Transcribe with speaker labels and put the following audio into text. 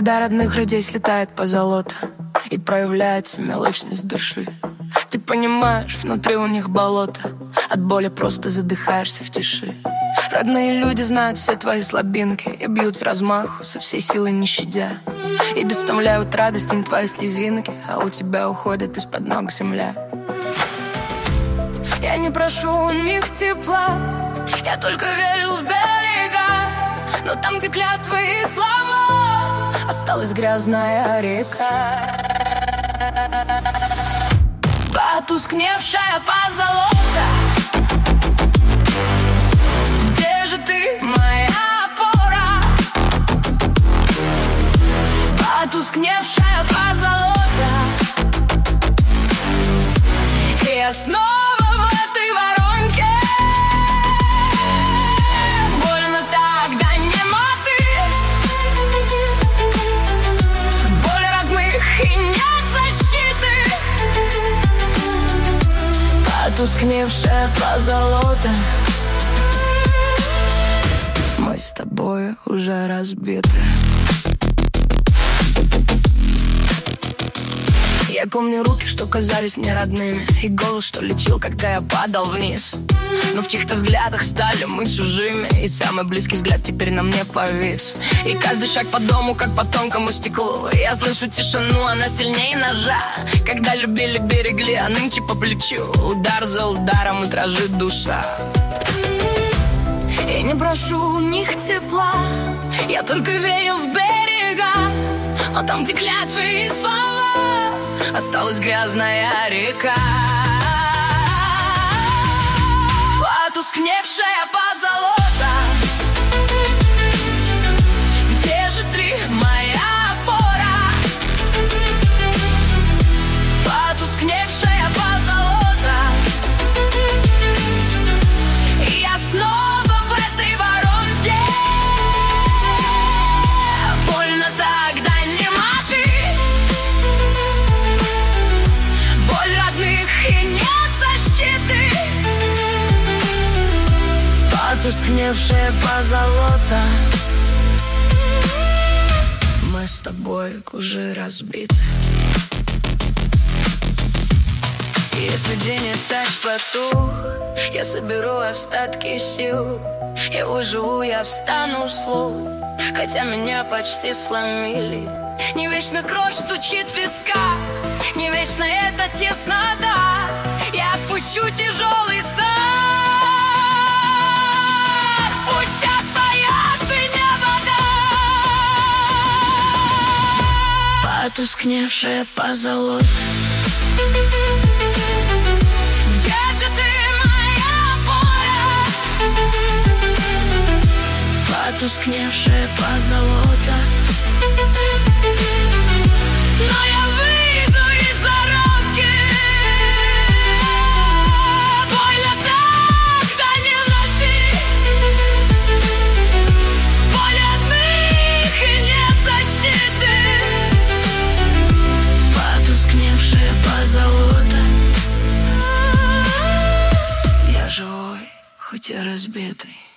Speaker 1: Когда родных людей слетает позолота и проявляется мелочность души, ты понимаешь, внутри у них болото, от боли просто задыхаешься в тиши. Родные люди знают все твои слабинки и бьют с размаху, со всей силы не щадя, и доставляют радость им твои слезинки, а у тебя уходит из-под ног земля. Я не прошу у них тепла, я только верил в берега, но там, где клятвы и слова, осталась грязная река, потускневшая позолота. Где же ты, моя опора? Потускневшая позолота. И я снова в этой воронке. Больно так, да немоты. Боль родных и нет защиты. Потускневшая позолота. Мы с тобой уже разбиты. Я помню руки, что казались мне родными, и голос, что лечил, когда я падал вниз. Но в чьих-то взглядах стали мы чужими, и самый близкий взгляд теперь на мне повис. И каждый шаг по дому, как по тонкому стеклу. Я слышу тишину, она сильнее ножа. Когда любили, берегли, а нынче по плечу удар за ударом, и дрожит душа. Я не прошу у них тепла, я только верил в берега, а там, где клятвы и слова, осталась грязная река. Потускневшая позолота. Где же ты, моя опора? Потускневшая позолота. И я снова в этой воронке. Больно так, да немоты. Боль родных и нет защиты. Потускневшая позолота. Мы с тобой уже разбиты. Если день этаж потух, я соберу остатки сил. Я выживу, я встану вслух, хотя меня почти сломили. Не вечно кровь стучит в висках, не вечно эта теснота. Я отпущу тяжелый стар. Пусть отпоет меня вода. Потускневшая позолота. Где же ты, моя опора? Потускневшая позолота. Но я выйду из воронки. Больно так, да не носи. Боль родных и нет защиты. Потускневшая позолота. Я живой, хоть и разбитый.